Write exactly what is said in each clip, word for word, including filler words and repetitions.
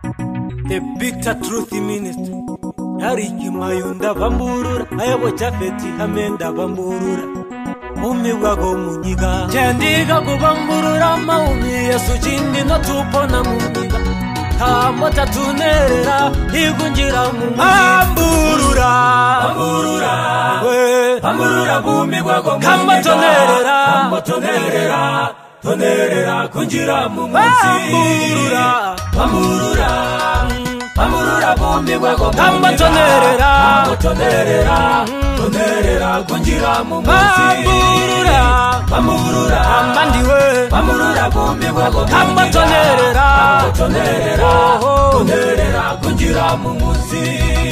The Bitter Truth Ministry Yariki Mayunda Bamburura Ayabo Chafeti Hamenda Bamburura Umi wago munyiga Chendiga kubamburura maumi Yesu chindi no tupona munyiga Kamota tunerera Igunjira mumuzi Bamburura Bamburura Bamburura bumi wago munyiga Kambotonerera Kambotonerera Tonerera kunjira mumuzi Bamburura Bamburura Bamburura bumi wago munyiga Kambotonerera Kambotonerera Tonerera kunjira mumuzi Bamburura Bamburura Ambandiwe Bamburura bumi wago munyiga Kambotonerera Kambotonerera Tonerera kunjira mumuzi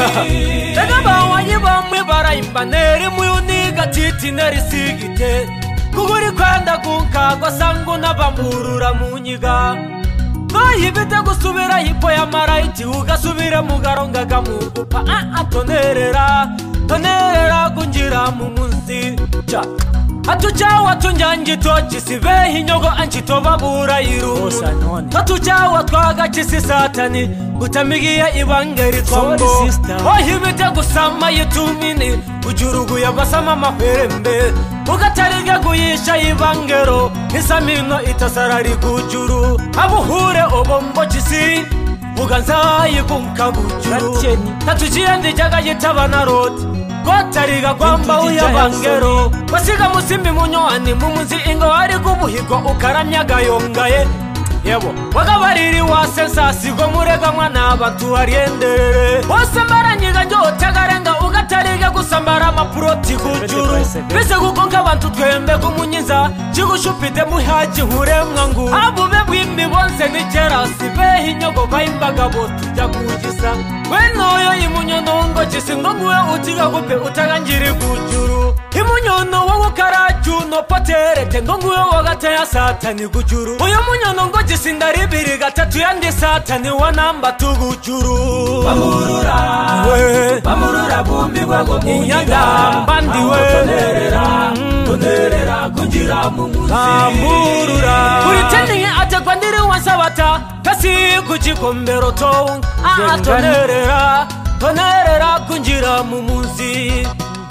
Tega bawanyi bamwe barayimba neri muyuniga titi neri sigite Kuguri kwenda kunkagwa sangu na bamburura munyiga Noyibite gusubira hipo ya maraiti ugasubire mugaronga gamugupa Ah ah tonerera Tonerera kunjira mumuzi Cha Hatuchawa tunjanji tochi sivehi nyogo anchito babura iru Hatuchawa twaga chisi satani Utamigia ibangeri twambo Ohibite gusama yitumini Ujurugu ya basama maferembe Ugatariga guyisha ibangero Nisamino itasarari kujuru Abuhure obombo chisi Uganzayi kunka bujuru Tatujia ndijaga yitabana roti Gotariga kwamba uyabangero Basiga musimbi munyoani mumuzi ingo wari kubuhigwa ukaramya gayongaye Yebo wagabariri wasensa sigo murega mwana abantu arienderere Bose maranyiga njo tagarenga ugatariga gusambara maproti kujuru Bise gukonka abantu twembe kumunyiza Chigushupite muhaji huremwa ngu Abube bwimbi bonse nikera sibehi nyogo baimbaga botu jakujisa Wenoyo imunyono ngo chisingo nguwe utiga kupe utaganjiri kujuru Imunyono wowo karajuno potere tengo nguwe wagateya satani kujuru Uyo munyono ngo jisindari biri gatatu yandi satani wanamba tugujuru Bamburura Bamburura bumbi wago munyiga Mbandiwe Tonerera Tonerera kunjira mumuzi Bamburura Kuritenye ate kwa ndiri wansabata Kasi kujikombero toung Ah tonerera Tonerera kunjira mumuzi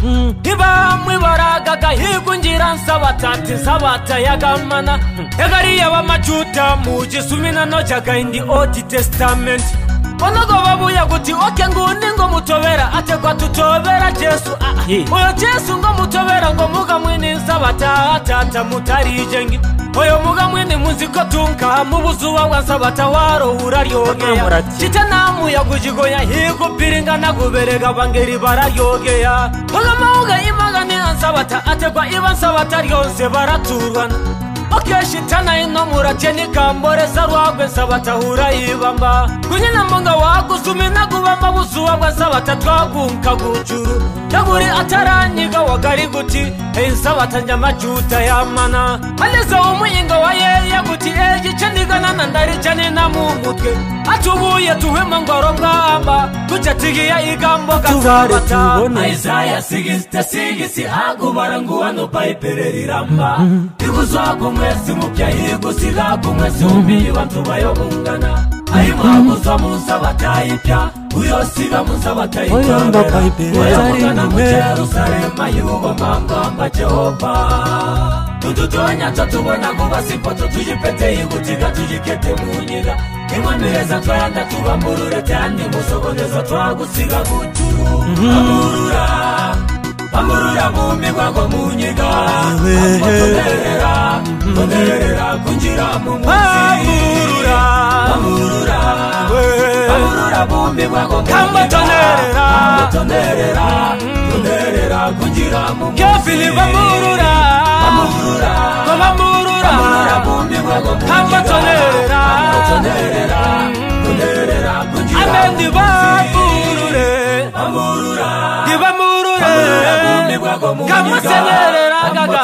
Iba mwibaraga hikunjira nsabata Tinsabata yagamana Egari yawa machuta Mujisumina no jaga in the Old Testament Onogo babu ya guti oke nguni ngo mutobera Ate kwa tutobera Jesu Oyo Jesu ngo mutobera ngo muga mwini nsabata Atata mutari jengi Oyo muga mwini muziko tunka Mubuzuwa wa nsabata waro uraryogea Chitanamu ya gujigoya hiku piringa na guberega bangeri barayogea Oga mauga imaga ni ansabata Ate kwa iba nsabata ryonse baraturwana Oke shitana ino muracheni kambore sarwagwe nsabata hurayibamba Kunyina mbonga wako sumina kubamba buzuwa wa nsabata twagunka gujuru Yaguri ataranyiga wagari guti Hei nsabata njamajuta ya mana Aliza umuyinga wa yeye guti Eji chandigana nandari chani na mumutwe Atubuye tuhema ngoro ngamba Kuchatigia igambo kasabata Isaiah sigiste sigisi hagu barangu wano paipere ramba Iguzwago mwesi mupya higu sigago mwesi umbi wantu bayobungana Aima guzwa musabata ipya Uyosiga musabata ipya Uyabungana mu Jerusalema yugo mambamba Jehova Tututonya tatubona kuba sipoto tujipete igutiga tujikete munyiga Imwamireza twayanda tubamburure Tandi musogoneza twagusiga guturu Bamburura Bamburura bumi wago munyiga Tonerera Tonerera kunjira mumuzi Bamburura Bamburura Bamburura bumi wago munyiga Kambotonerera Kambotonerera Tonerera kunjira mumuzi Kefili bamburura Bamburura Bamburura Bamburura bumi wago munyiga Kambotonerera Kambotonerera Tonerera kunjira mumuzi Amendi bamburure Bamburura Dibamburure Kamusenerera gaga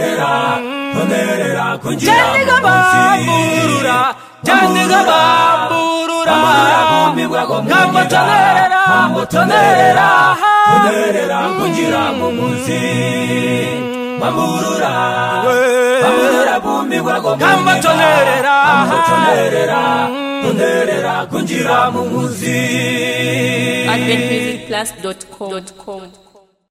Tonerera kunjira Janiga bamburura Janiga bamburura Kambotonerera Kambotonerera Tonerera kunjira mumuzi Bamburura Bamburura bumi wago munyiga Kambotonerera Kambotonerera unterera kunjira mu muzi advent music plus dot com